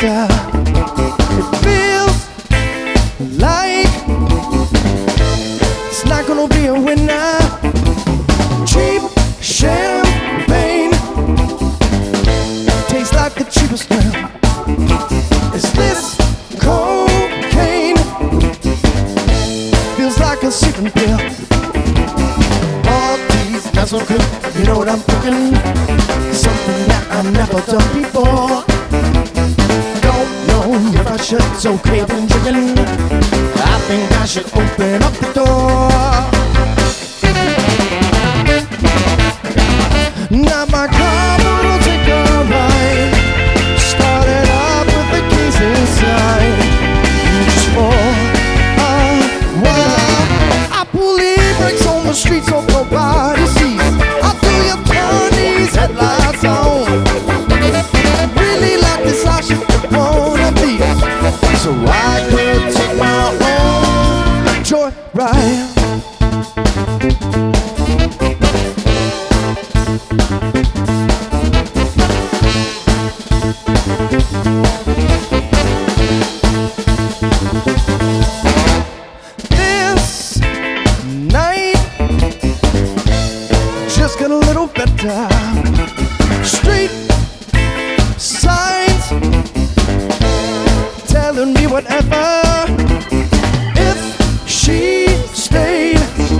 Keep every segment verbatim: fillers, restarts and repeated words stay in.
better. It feels like it's not gonna be a winner. Cheap champagne tastes like the cheapest thrill. Is this cocaine? Feels like a sleeping pill. All these not so good, you know what I'm thinking? Something that I've never done before. Don't know if I should, it's okay been drinking. I think I should open up the door. Not my car, but I'll take a ride. Started off with the keys inside, just for a while. I pull the brakes on the street so nobody sees. I feel you turn these headlights on. Really like this, I should wanna be. So I could take my own joyride. This night just got a little better. Street signs telling me whatever. If she stayed,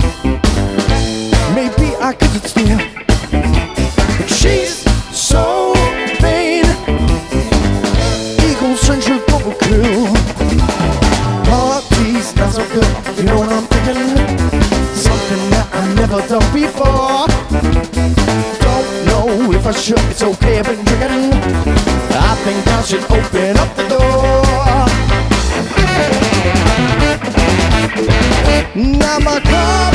maybe I could steal. But she's so vain, egocentric, overkill. Parties not so good, you know what I'm thinking? Something that I've never done before. Don't know if I should, it's okay, I've been drinking. I think I should open up the door. Now my car